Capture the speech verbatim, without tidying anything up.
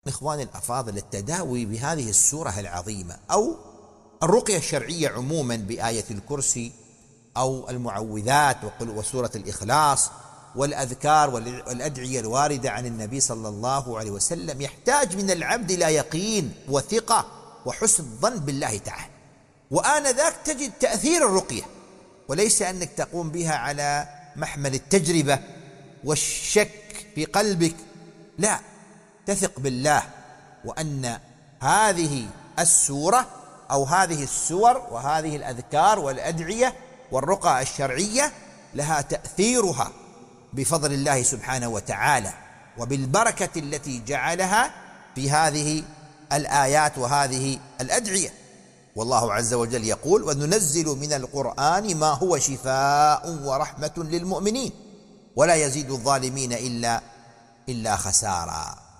إخواني الأفاضل، التداوي بهذه السورة العظيمة أو الرقية الشرعية عموما بآية الكرسي أو المعوذات وسورة الإخلاص والأذكار والأدعية الواردة عن النبي صلى الله عليه وسلم يحتاج من العبد إلى يقين وثقة وحسن ظن بالله تعالى، وآنذاك تجد تأثير الرقية، وليس أنك تقوم بها على محمل التجربة والشك في قلبك، لا، تثق بالله وأن هذه السورة أو هذه السور وهذه الأذكار والأدعية والرقى الشرعية لها تأثيرها بفضل الله سبحانه وتعالى وبالبركة التي جعلها في هذه الآيات وهذه الأدعية. والله عز وجل يقول: وننزل من القرآن ما هو شفاء ورحمة للمؤمنين ولا يزيد الظالمين إلا إلا خسارا.